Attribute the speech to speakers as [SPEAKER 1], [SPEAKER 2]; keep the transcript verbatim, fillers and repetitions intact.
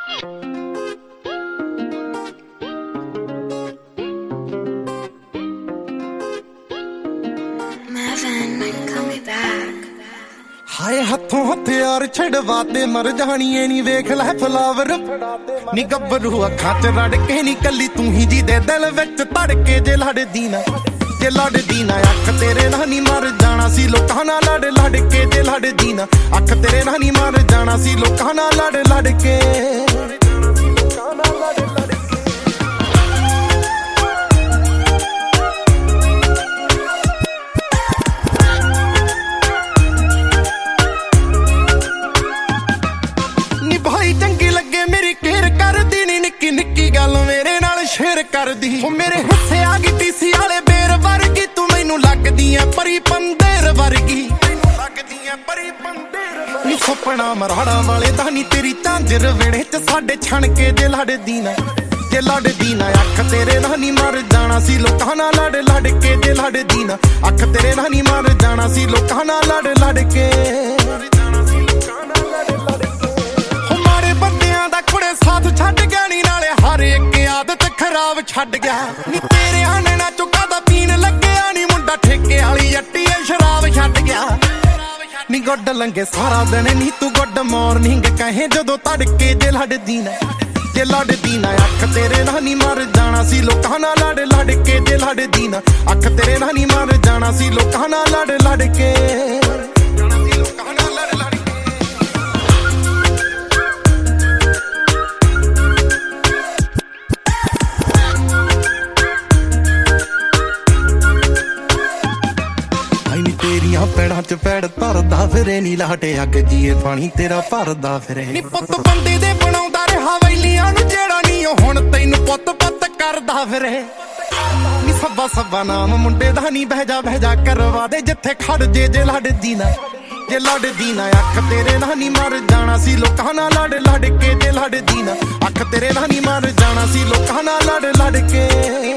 [SPEAKER 1] हाय हथों हथियार छड़वा दे मर जानिए नी वेख लै फ्लावर नी गब्बरू अखां च रड़ के नी कली तू ही जी दे दिल विच धड़के जे लड़दी ना जे लड़दी ना अख तेरे नाल नी मर जाना सी लोकां नाल लड़ लड़ के जे लड़दी ना अख तेरे नाल नी मर जाना सी लोकां नाल लड़ लड़ के चंगी लगे मेरी केयर कर दी नी निक्की निक्की गल मेरे नाल शेयर कर दी ओ मेरे हिस्से आ गई टीसी वाले बेर वर्गी तू मैनू लगदी ऐ परी पंदेर वर्गी लगदी ऐ परी पंदेर नी सुपना मराड़ा वाले दा नी तेरी झांजर वेड़े च साडे छण के जे लड़दी ना जे लड़दी ना अख तेरे नाल नी मर जाना सी लोकां नाल लड़ लड़ के जे लड़दी ना अख तेरे नाल नी मर जाना सी लोकां नाल लड़ लड़ के साथ छड़ गया नी नाले हर एक आदत खराब छड़ गया नी तेरे आने ना चुका दा पीन लग्या नी मुंडा ठेके वाली जट्टी शराब छड़ गया नी गुड लंगे सारा दिन नी तू गुड मॉर्निंग कहे जदों तड़के जे लड़दी ना जे लड़दी ना अख तेरे नाल नी मर जाना सी लोकां नाल लड़ लड़ के जे लड़दी ना अख तेरे नाल नी मर जाना सी लोकां नाल लड़ लड़ के पैड़ा च पैड़ धरदा फिरे नी लाटे अग जीए पानी तेरा भरदा फिरे नी पुत बंदे दे बनाउंदा रहा वैलियां नू जेड़ा नी हुण तैनू पुत पुत करदा फिरे नी सब्बा सब्बा नाम मुंडे दा नी बह जा बह जा करवा दे जिथे खड़ जे जे लड़दी ना जे लड़दी ना अख तेरे नाल नी मर जाना सी लोकां नाल लड़ लड़ के जे लड़दी ना अख तेरे नाल नी मर जाना सी लोकां नाल लड़ लड़ के